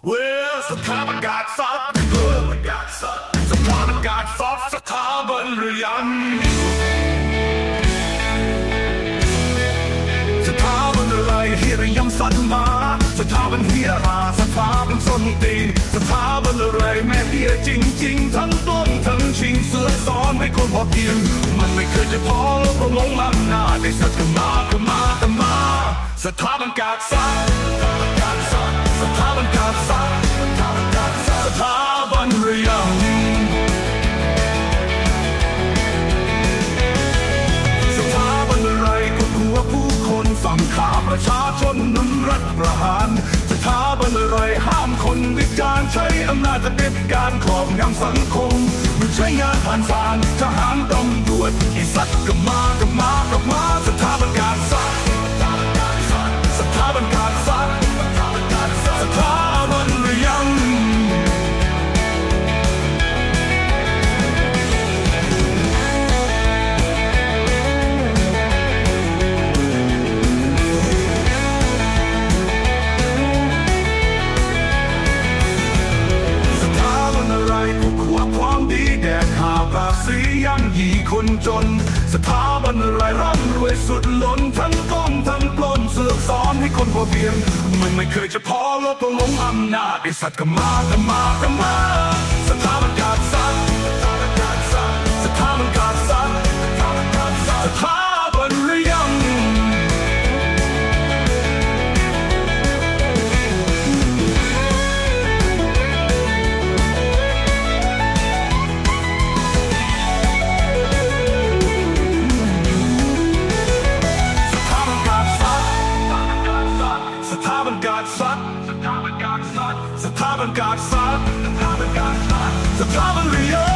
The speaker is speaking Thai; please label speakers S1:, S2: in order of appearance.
S1: เวสถาบันการซัดสถาบันการซัดสถาบันเรียนสถาบันอะไรเฮียระยำสันมาสถาบันเฮียราสถาบันส้นตีนสถาบันอะไรแม่เฮียจริงทั้งต้นทั้งชิงเสือสอนให้คนพอเพียงมันไม่เคยจะพอแล้วก็ลงล้ำหน้าได้สักก็มาสถาบันการซัดสถาบันการซัดสถาบันเรียนสถาบันอะไรก็กลัวผู้คนฝั่งขาประชาชนนุนรัฐประหารสถาบันอะไรห้ามคนวิจารณ์ใช้อำนาจเด็ดการครอบงำสังคมมันใช้งานผ่านศาลทหารตำรวจไอ้สัตว์ก็มาสถาบันการซัดสถาบันการซัดสถาบันเรียนคนจนสถาบันอะไรร่ำรวยสุดล้นทั้งก้มทั้งปล้นเสือกสอนให้คนพอเพียงมันไม่เคยจะพอแล้วต้องลงอำนาจไอ้สัตว์ก็มาสถาบันการซัดสถาบันการซัดสถาบันเรียนสถาบันการซัดสถาบันเรียน